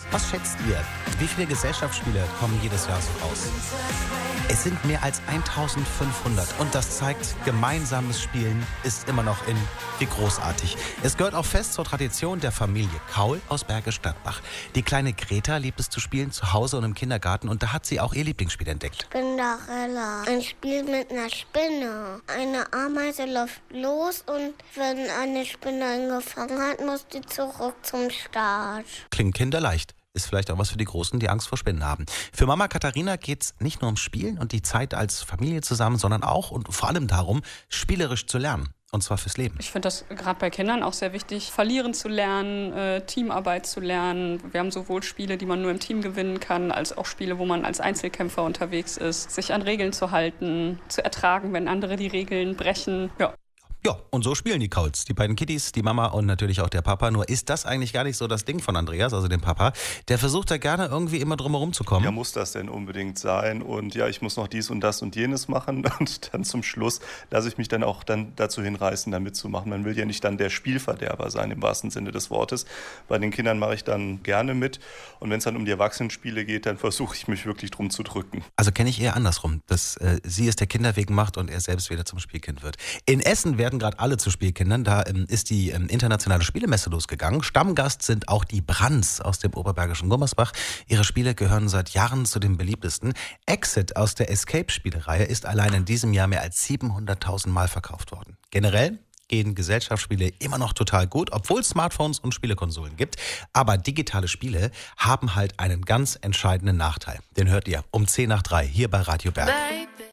Was schätzt ihr? Wie viele Gesellschaftsspiele kommen jedes Jahr so raus? Es sind mehr als 1500 und das zeigt, gemeinsames Spielen ist immer noch in. Wie großartig. Es gehört auch fest zur Tradition der Familie Kaul aus Bergisch Gladbach. Die kleine Greta liebt es zu spielen, zu Hause und im Kindergarten, und da hat sie auch ihr Lieblingsspiel entdeckt. Spinderella. Ein Spiel mit einer Spinne. Eine Ameise läuft los und wenn eine Spinne ihn gefangen hat, muss die zurück zum Start. Klingt kinderleicht. Ist vielleicht auch was für die Großen, die Angst vor Spinnen haben. Für Mama Katharina geht's nicht nur ums Spielen und die Zeit als Familie zusammen, sondern auch und vor allem darum, spielerisch zu lernen. Und zwar fürs Leben. Ich finde das gerade bei Kindern auch sehr wichtig, verlieren zu lernen, Teamarbeit zu lernen. Wir haben sowohl Spiele, die man nur im Team gewinnen kann, als auch Spiele, wo man als Einzelkämpfer unterwegs ist. Sich an Regeln zu halten, zu ertragen, wenn andere die Regeln brechen. Ja, und so spielen die Kauls. Die beiden Kitties, die Mama und natürlich auch der Papa. Nur ist das eigentlich gar nicht so das Ding von Andreas, also dem Papa. Der versucht da gerne irgendwie immer drum herum zu kommen. Ja, muss das denn unbedingt sein? Und ja, ich muss noch dies und das und jenes machen. Und dann zum Schluss lasse ich mich dann auch dazu hinreißen, da mitzumachen. Man will ja nicht dann der Spielverderber sein, im wahrsten Sinne des Wortes. Bei den Kindern mache ich dann gerne mit. Und wenn es dann um die Erwachsenenspiele geht, dann versuche ich mich wirklich drum zu drücken. Also kenne ich eher andersrum, dass sie es der Kinderwegen macht und er selbst wieder zum Spielkind wird. In Essen werden gerade alle zu Spielkindern. Da ist die internationale Spielemesse losgegangen. Stammgast sind auch die Brands aus dem oberbergischen Gummersbach. Ihre Spiele gehören seit Jahren zu den beliebtesten. Exit aus der Escape-Spielereihe ist allein in diesem Jahr mehr als 700.000 Mal verkauft worden. Generell gehen Gesellschaftsspiele immer noch total gut, obwohl es Smartphones und Spielekonsolen gibt. Aber digitale Spiele haben halt einen ganz entscheidenden Nachteil. Den hört ihr um 2:10 hier bei Radio Berg.